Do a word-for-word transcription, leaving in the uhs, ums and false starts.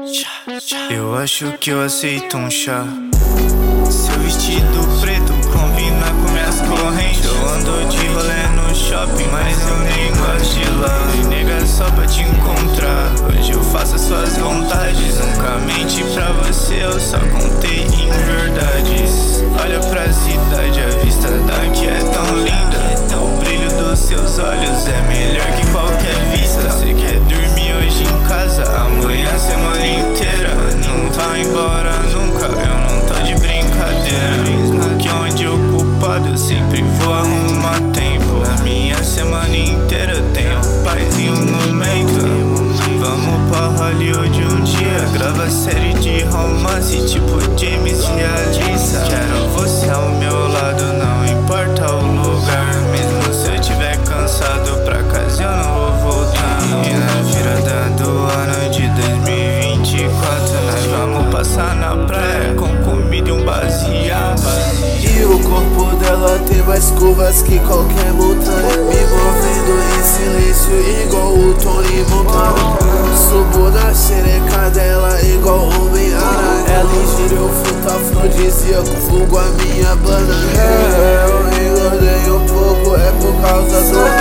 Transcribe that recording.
Eu acho que eu aceito um chá. Seu vestido preto combina com minhas correntes. Eu ando de rolê no shopping, mas eu nem gosto de lá. E nega só pra te encontrar. Hoje eu faço as suas vontades. Nunca menti pra você, eu só contei em verdades. Olha pra cidade, a vista daqui é tão linda. O brilho dos seus olhos é melhor que qualquer vista. Você quer dormir hoje em casa, amanhã a semana inteira. Não vai embora nunca, eu não tô de brincadeira. Mesmo que onde ocupado, eu sempre vou arrumar tempo. Na minha semana inteira eu tenho paizinho no meio. Vamos pra Hollywood um dia, grava série de romance tipo James e Alissa. Quero você ao meu lado, não importa o lugar. Mesmo se eu tiver cansado, pra casa eu não vou voltar. E na virada do ano de dois mil e vinte e quatro nós vamos passar na praia com comida e um baseado. E o corpo dela tem mais curvas que qualquer montanha, me movendo em silêncio igual o Tony Montana. Subo na xereca dela igual Homem-Aranha. Ela ingeriu o fruto afrodisíaco, vulgo a minha banana. É, eu engordei um pouco, é por causa do